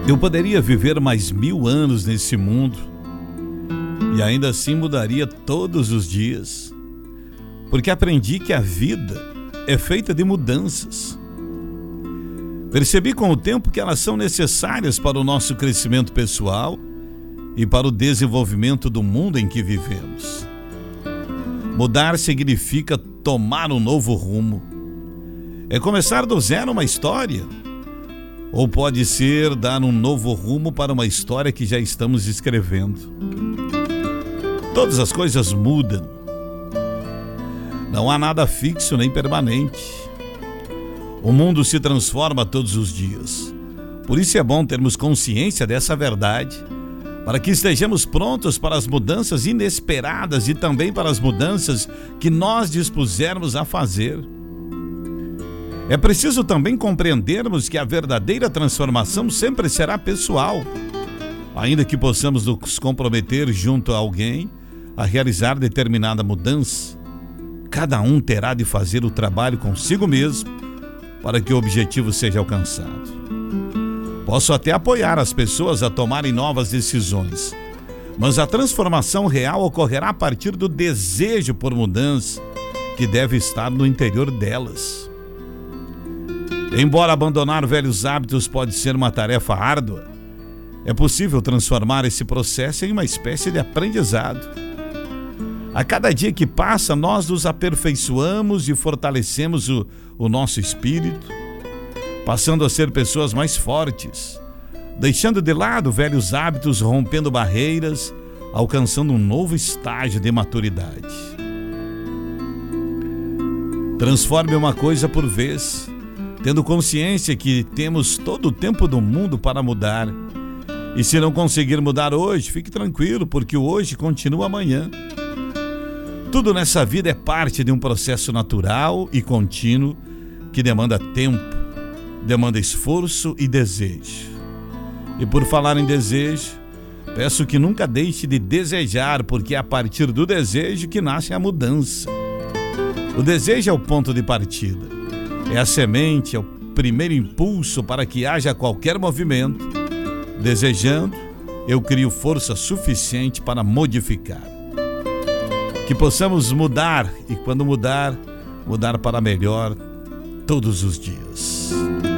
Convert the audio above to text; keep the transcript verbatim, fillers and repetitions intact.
Eu poderia viver mais mil anos nesse mundo e ainda assim mudaria todos os dias, porque aprendi que a vida é feita de mudanças. Percebi com o tempo que elas são necessárias para o nosso crescimento pessoal e para o desenvolvimento do mundo em que vivemos. Mudar significa tomar um novo rumo. É começar do zero uma história, ou pode ser dar um novo rumo para uma história que já estamos escrevendo. Todas as coisas mudam. Não há nada fixo nem permanente. O mundo se transforma todos os dias. Por isso é bom termos consciência dessa verdade, para que estejamos prontos para as mudanças inesperadas e também para as mudanças que nós dispusermos a fazer. É preciso também compreendermos que a verdadeira transformação sempre será pessoal. Ainda que possamos nos comprometer junto a alguém a realizar determinada mudança, cada um terá de fazer o trabalho consigo mesmo para que o objetivo seja alcançado. Posso até apoiar as pessoas a tomarem novas decisões, mas a transformação real ocorrerá a partir do desejo por mudança que deve estar no interior delas. Embora abandonar velhos hábitos pode ser uma tarefa árdua, é possível transformar esse processo em uma espécie de aprendizado. A cada dia que passa, nós nos aperfeiçoamos e fortalecemos o, o nosso espírito, passando a ser pessoas mais fortes, deixando de lado velhos hábitos, rompendo barreiras, alcançando um novo estágio de maturidade. Transforme uma coisa por vez, tendo consciência que temos todo o tempo do mundo para mudar. E se não conseguir mudar hoje, fique tranquilo, porque o hoje continua amanhã. Tudo nessa vida é parte de um processo natural e contínuo que demanda tempo, demanda esforço e desejo. E por falar em desejo, peço que nunca deixe de desejar, porque é a partir do desejo que nasce a mudança. O desejo é o ponto de partida. É a semente, é o primeiro impulso para que haja qualquer movimento. Desejando, eu crio força suficiente para modificar. Que possamos mudar e, quando mudar, mudar para melhor todos os dias.